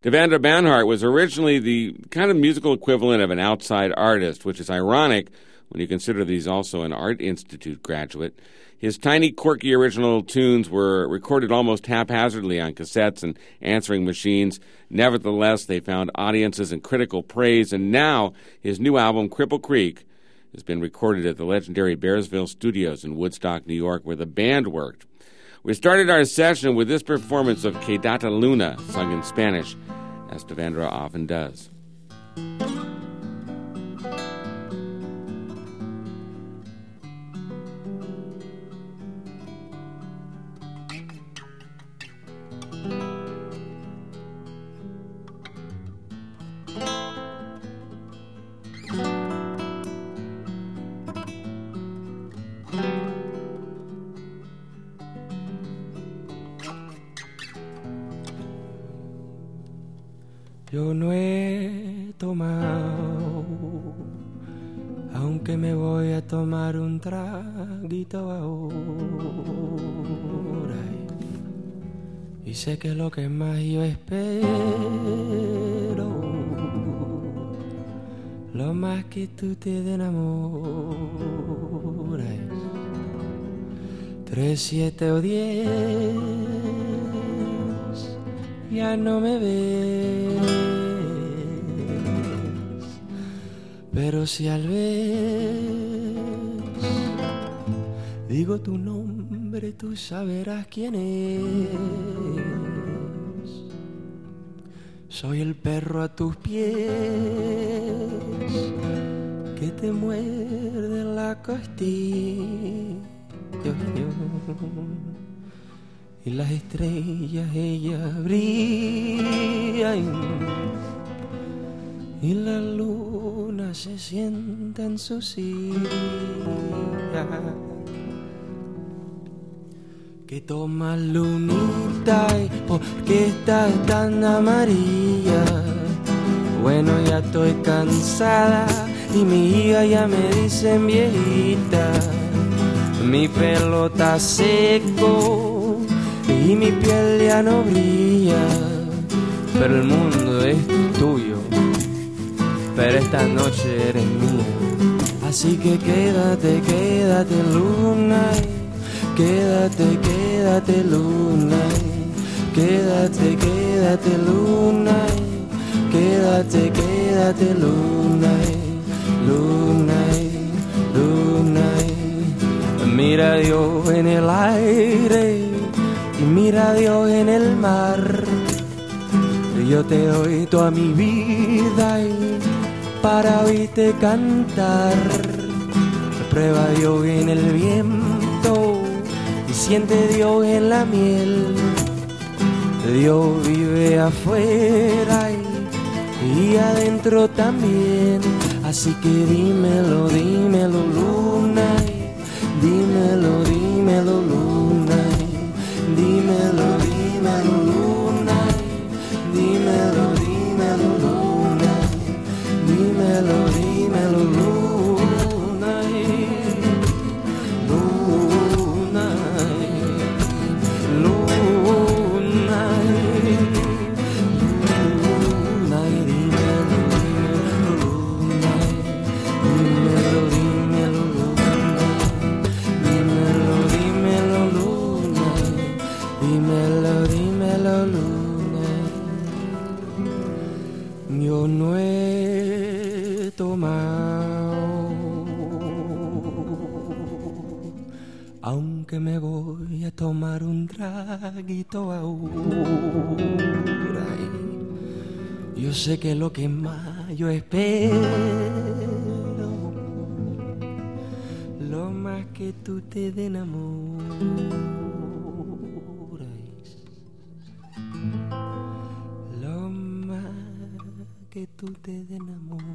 Devendra Banhart was originally the kind of musical equivalent of an outside artist, which is ironic when you consider that he's also an Art Institute graduate. His tiny, quirky original tunes were recorded almost haphazardly on cassettes and answering machines. Nevertheless, they found audiences and critical praise, and now his new album, Cripple Creek, has been recorded at the legendary Bearsville Studios in Woodstock, New York, where the band worked. We started our session with this performance of Quédate Luna, sung in Spanish, as Devendra often does. Yo no he tomado, aunque me voy a tomar un traguito ahora. Y sé que lo que más yo espero, lo más que tú te enamoras. 3, 7 o 10, ya no me ves, pero si al vez digo tu nombre, tú saberás quién es. Soy el perro a tus pies que te muerde la costilla. Y las estrellas ellas brillan y la luna se sienta en su silla. Que toma lunita y por qué estás tan amarilla. Bueno, ya estoy cansada y mi hija ya me dicen viejita. Mi pelo está seco y mi piel ya no brilla, pero el mundo es tuyo, pero esta noche eres mía. Así que quédate, quédate luna, quédate, quédate luna, quédate, quédate luna, quédate, quédate luna, luna, luna. Mira a Dios en el aire y mira a Dios en el mar. Y yo te doy toda mi vida para oírte cantar. Prueba a Dios en el viento y siente Dios en la miel. Dios vive afuera y adentro también. Así que dímelo, dímelo luna, dímelo, dímelo luna, dímelo, dímelo luna, dímelo, dímelo luna, dímelo, dímelo luna, luna, luna, luna, dímelo, dímelo luna, dímelo, dímelo luna, dímelo, dímelo luna. Yo no he tomado, aunque me voy a tomar un traguito ahora. Yo sé que lo que más yo espero, lo más que tú te enamoras, lo más que tú te enamoras.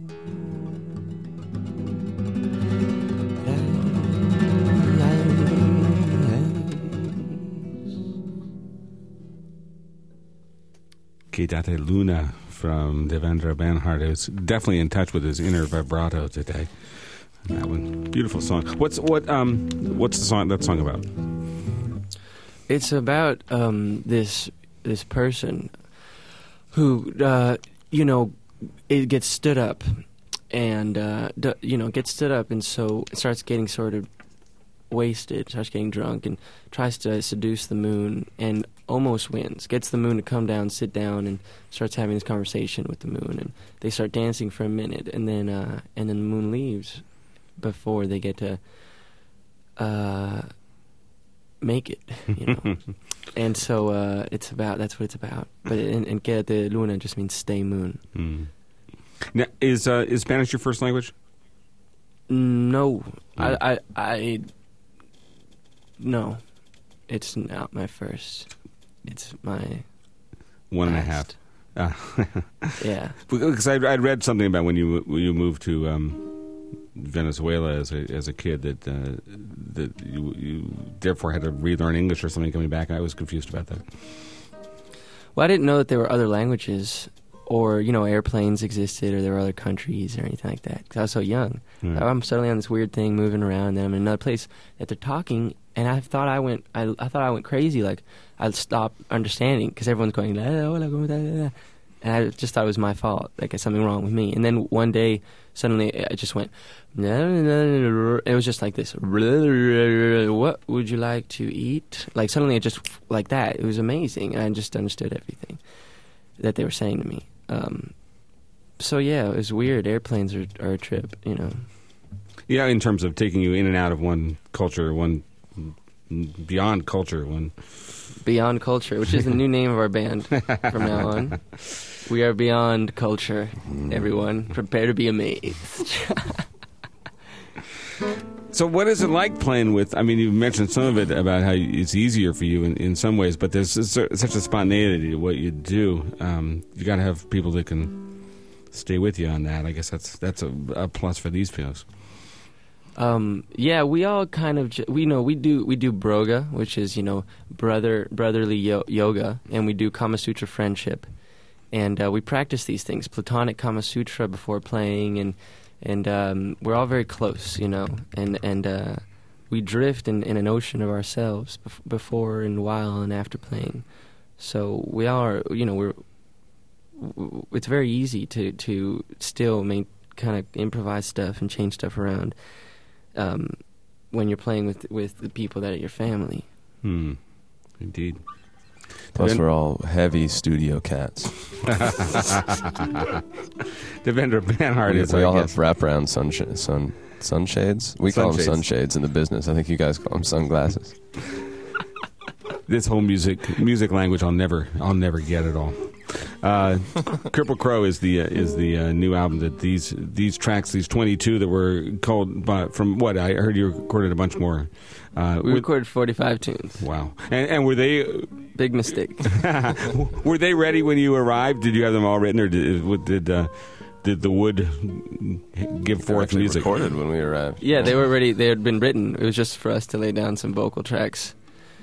Quédate Luna from Devendra Banhart. He was definitely in touch with his inner vibrato today. That one, beautiful song. What's the song? That song about? It's about this person. who, it gets stood up and, gets stood up and so it starts getting sort of wasted, starts getting drunk and tries to seduce the moon and almost wins, gets the moon to come down, sit down, and starts having this conversation with the moon. And they start dancing for a minute, and then the moon leaves before they get to make it, And so that's what it's about. But and quédate luna just means stay moon. Mm. Now, is Spanish your first language? No, no, it's not my first. It's my 1.5. Yeah, because I'd read something about when you moved to Venezuela as a kid that you therefore had to relearn English or something coming back. I was confused about that. Well, I didn't know that there were other languages, or airplanes existed, or there were other countries or anything like that. Because I was so young, I'm suddenly on this weird thing, moving around, and then I'm in another place that they're talking, and I thought I went crazy. Like I stopped understanding because everyone's going, and I just thought it was my fault, like something wrong with me. And then one day, suddenly, I just went, it was just like this, what would you like to eat? Like suddenly it just, like that. It was amazing. And I just understood everything that they were saying to me. So yeah, it was weird. Airplanes are a trip, Yeah, in terms of taking you in and out of one culture, one beyond culture, one... Beyond Culture, which is the new name of our band from now on. We are Beyond Culture, everyone. Prepare to be amazed. So what is it like playing with, I mean, you mentioned some of it about how it's easier for you in some ways, but there's such a spontaneity to what you do. You got to have people that can stay with you on that. I guess that's a plus for these folks. Yeah, we all kind of we do broga, which is brotherly yoga, and we do Kama Sutra friendship, and we practice these things, Platonic Kama Sutra before playing, and we're all very close, and we drift in an ocean of ourselves before and while and after playing. So we all are, it's very easy to still kind of improvise stuff and change stuff around. When you're playing with the people that are your family. Indeed. Plus, we're all heavy studio cats. Devendra Banhart is. We all have wraparound sunshades. We call them sunshades in the business. I think you guys call them sunglasses. This whole music language, I'll never get it all. Cripple Crow is the new album that these tracks, these 22 that were called from what I heard you recorded a bunch more. We recorded 45 tunes. Wow! And were they big mistake? Were they ready when you arrived? Did you have them all written, or did the wood give forth music? Recorded when we arrived. Yeah, they were ready. They had been written. It was just for us to lay down some vocal tracks.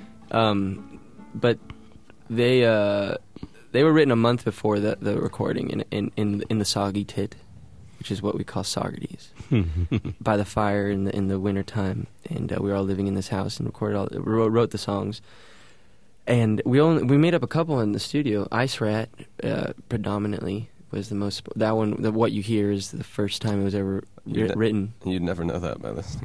But they were written a month before the recording in the soggy tit, which is what we call Socrates, by the fire in the winter time, and we were all living in this house and wrote the songs, and we made up a couple in the studio. Ice Rat predominantly was the most. That one, what you hear is the first time it was ever written. You'd never know that by this.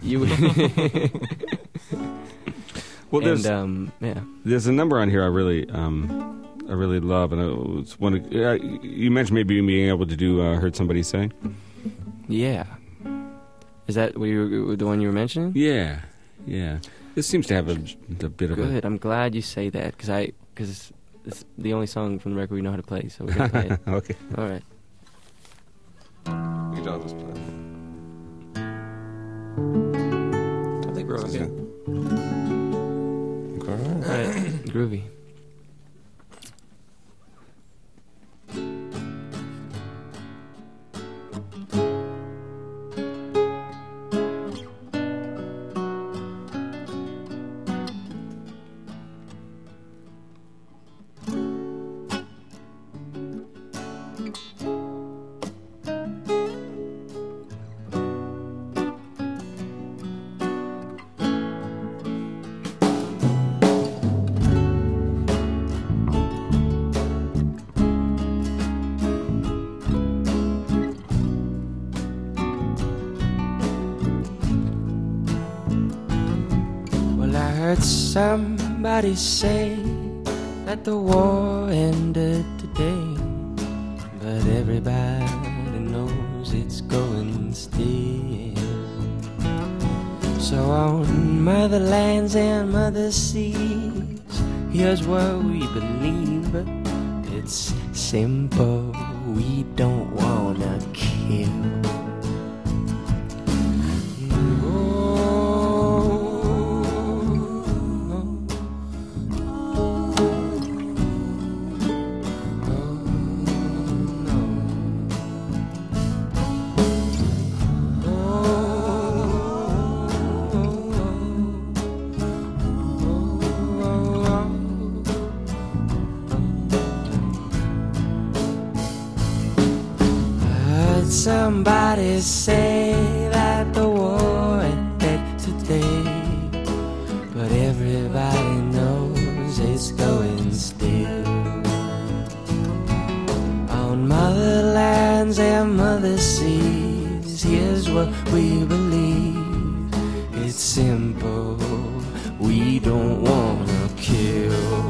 Well, there's a number on here I really love, and it was one. You mentioned maybe being able to do "Heard Somebody Say." Yeah, is that the one you were mentioning? Yeah. This seems to have a bit of good. I'm glad you say that because it's the only song from the record we know how to play, so we're gonna play it. Okay. All right. You don't just play. I think we're okay. All right. Groovy. heard somebody say that the war ended today, but everybody knows it's going still. So on motherlands and mother seas, here's what we believe. It's simple, we don't wanna kill. Somebody say that the war ended today, but everybody knows it's going still. On motherlands and mother seas, here's what we believe. It's simple, we don't wanna kill.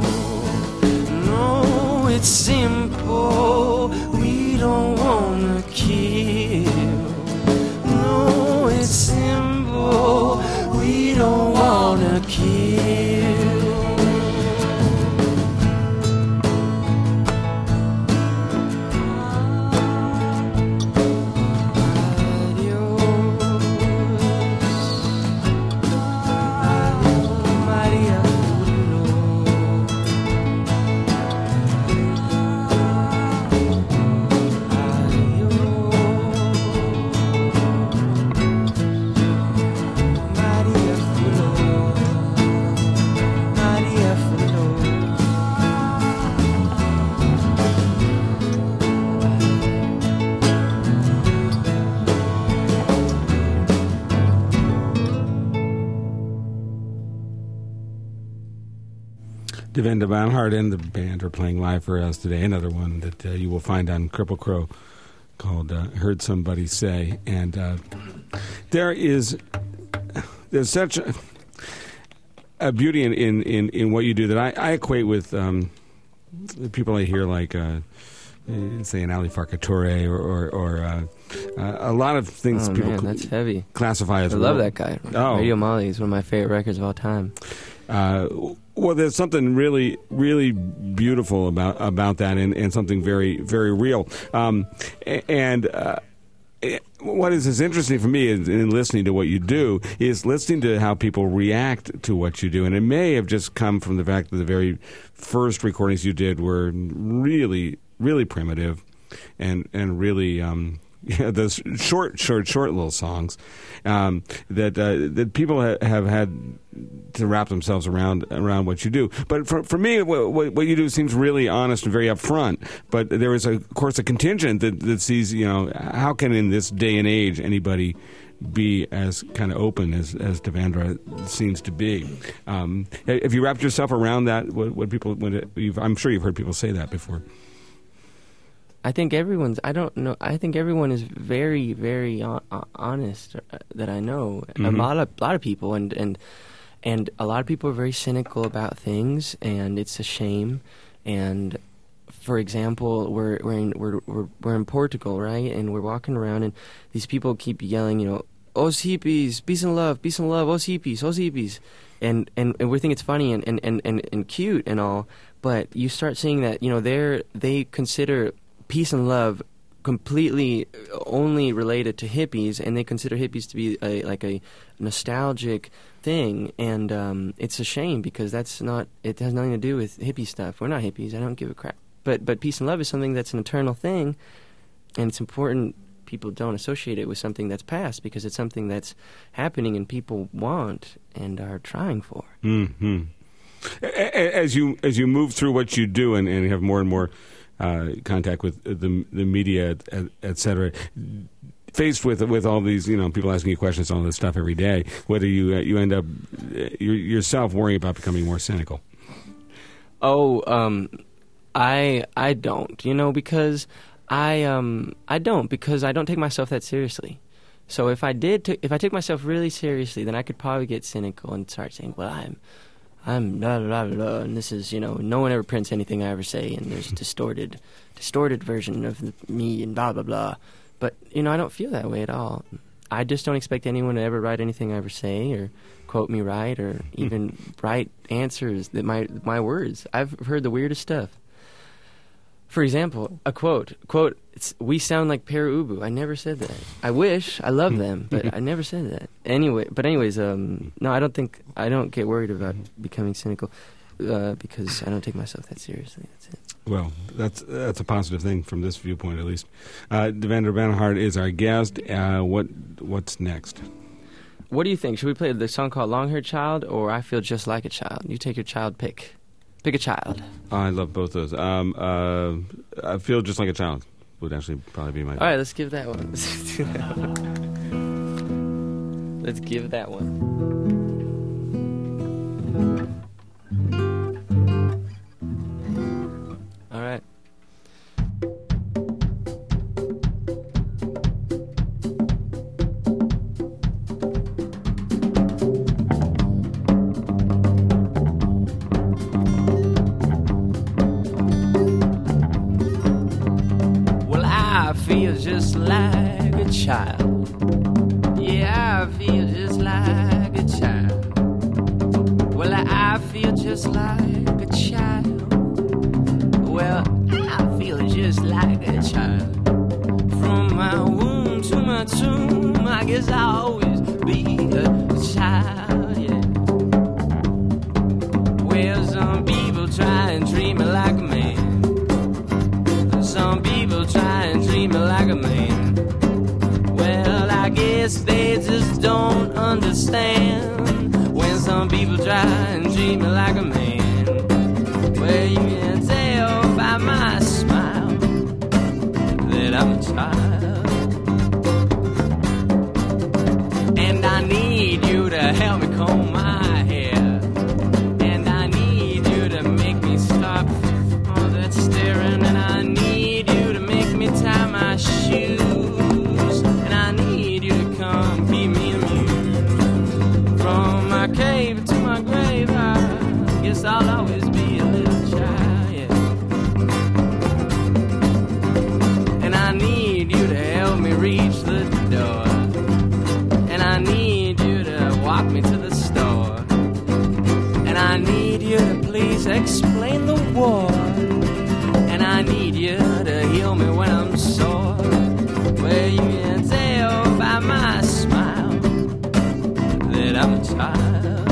No, it's simple, we don't wanna kill. No, it's simple, we don't wanna kill. Devendra Banhart and the band are playing live for us today. Another one that you will find on Cripple Crow called Heard Somebody Say. And there's such a beauty in what you do that I equate with the people I hear like, say, an Ali Farka-Touré or a lot of things people that's heavy. Classify as I love that guy. Oh. Radio Molly is one of my favorite records of all time. Well, there's something really, really beautiful about that, and something very, very real. What is interesting for me in listening to what you do is listening to how people react to what you do, and it may have just come from the fact that the very first recordings you did were really, really primitive, and really. Those short little songs that people have had to wrap themselves around what you do. But for me, what you do seems really honest and very upfront. But there is, of course, a contingent that sees, how can in this day and age anybody be as kind of open as Devendra seems to be. Have you wrapped yourself around that? I'm sure you've heard people say that before. I think everyone is very, very honest that I know. Mm-hmm. A lot of people, and a lot of people are very cynical about things, and it's a shame. And for example, we're in Portugal, right? And we're walking around, and these people keep yelling, "Os hippies, peace and love, os hippies, os hippies," and we think it's funny and cute and all. But you start seeing that they consider peace and love completely only related to hippies, and they consider hippies to be a nostalgic thing, and it's a shame because it has nothing to do with hippie stuff. We're not hippies. I don't give a crap. But peace and love is something that's an eternal thing, and it's important people don't associate it with something that's past because it's something that's happening and people want and are trying for. Mm-hmm. As you move through what you do and have more and more contact with the media, et cetera, faced with all these, people asking you questions on this stuff every day, whether you end up yourself worrying about becoming more cynical? I don't, because I don't, because I don't take myself that seriously. So if I took myself really seriously, then I could probably get cynical and start saying, well, I'm blah, blah, blah, and this is, no one ever prints anything I ever say, and there's a distorted version of me and blah, blah, blah. But, I don't feel that way at all. I just don't expect anyone to ever write anything I ever say or quote me right or even write answers that my words. I've heard the weirdest stuff. For example, a quote, we sound like Pere Ubu. I never said that. I wish. I love them, but I never said that. Anyways, no, I don't get worried about becoming cynical because I don't take myself that seriously. That's it. Well, that's a positive thing from this viewpoint, at least. Devendra Banhart is our guest. What's next? What do you think? Should we play the song called Long Haired Child or I Feel Just Like a Child? You take your child pick. Pick a child. I love both those. I Feel Just Like a Child would actually probably be my... All right, let's give that one. Let's do that one. Let's give that one. All right. I feel just like a child. Yeah, I feel just like a child. Well, I feel just like a child. Well, I feel just like a child. From my womb to my tomb, I guess I'll always be a child, yeah. Well, some people try and treat me like a man. Some people try and treat me like a man. Well, I guess they just don't understand. When some people try and treat me like a man. Well, you can tell by my smile that I'm a child. And I need you to help me comb my hair. And I need you to make me stop all that staring. And I need you to make me tie my shoes. And I need you to come keep me amused. From my cave to my grave, I guess I'll always be a little child, yeah. And I need you to help me reach the door. And I need you to walk me to the store. And I need you to please explain the war. And I need you to heal me when I'm sore. Well, you can tell by my smile that I'm a child.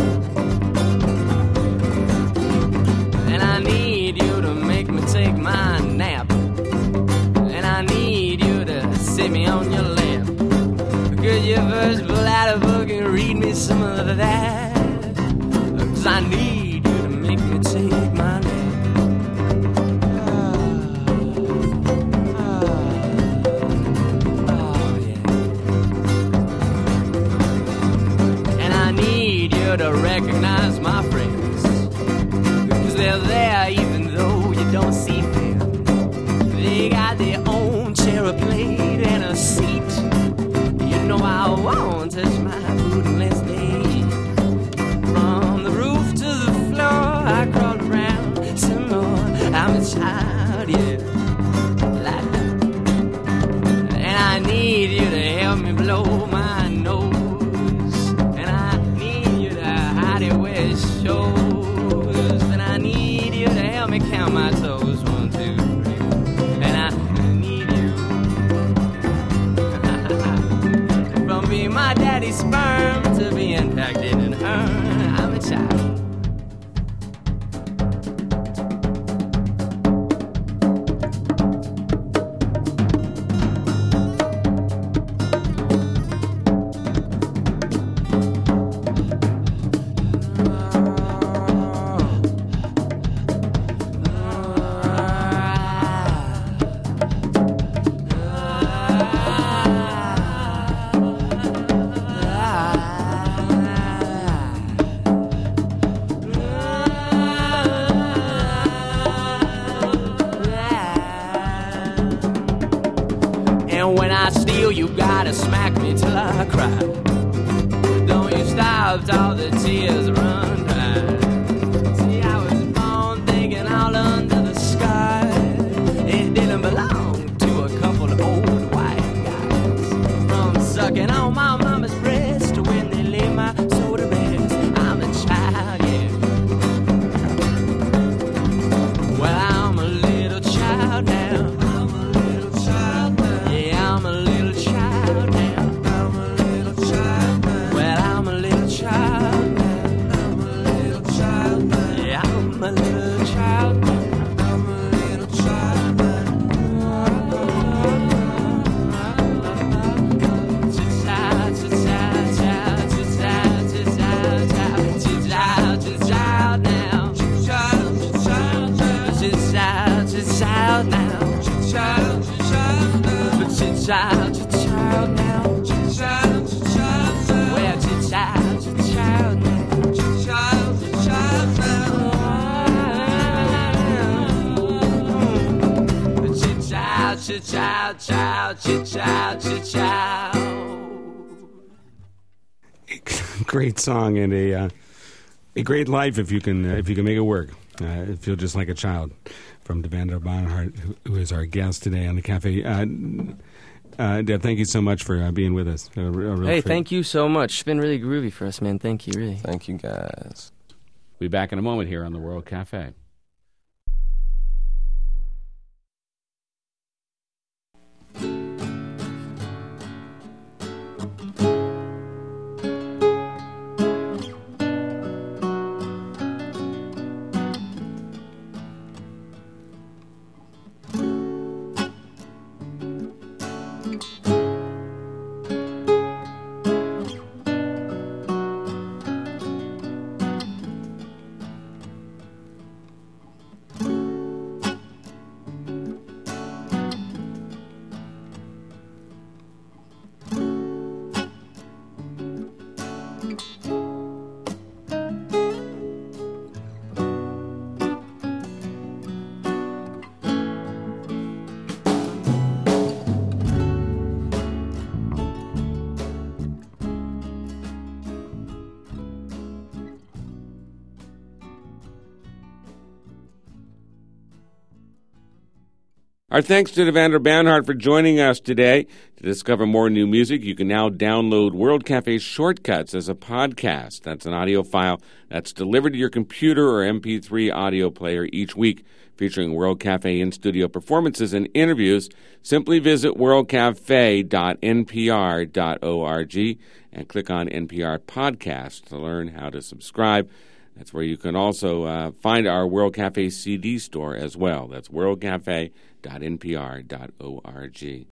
And I need you to make me take my nap. And I need you to sit me on your lap. Could you first pull out a book and read me some of that? 'Cause I need you to make me take my nap. To recognize my friends, because they're there even though you don't see them. They got their own chair, a plate, and a seat. You know I won't touch my food unless they eat. From the roof to the floor, I crawl around some more. I'm a child, yeah, like that. And I need you to help me blow my nose. Shows, and I need you to help me count my toes. 1, 2, 3, and I need you from being my daddy's sperm to being packed in her. I'm a child. You gotta smack me till I cry. Don't you stop till the tears run dry. child, child now. Child, child, child. Well, child, child now. Child, child now. Child, child, child, child. Great song and a great life if you can make it work. Feel just like a child. From Evander Bernhardt, who is our guest today on the Cafe. Deb, thank you so much for being with us. A real treat. Thank you so much. It's been really groovy for us, man. Thank you, really. Thank you, guys. We'll be back in a moment here on the World Cafe. Our thanks to Evander Bernhardt for joining us today. To discover more new music, you can now download World Cafe Shortcuts as a podcast. That's an audio file that's delivered to your computer or MP3 audio player each week, featuring World Cafe in-studio performances and interviews. Simply visit worldcafe.npr.org and click on NPR Podcast to learn how to subscribe. That's where you can also find our World Cafe CD store as well. That's worldcafe.npr.org.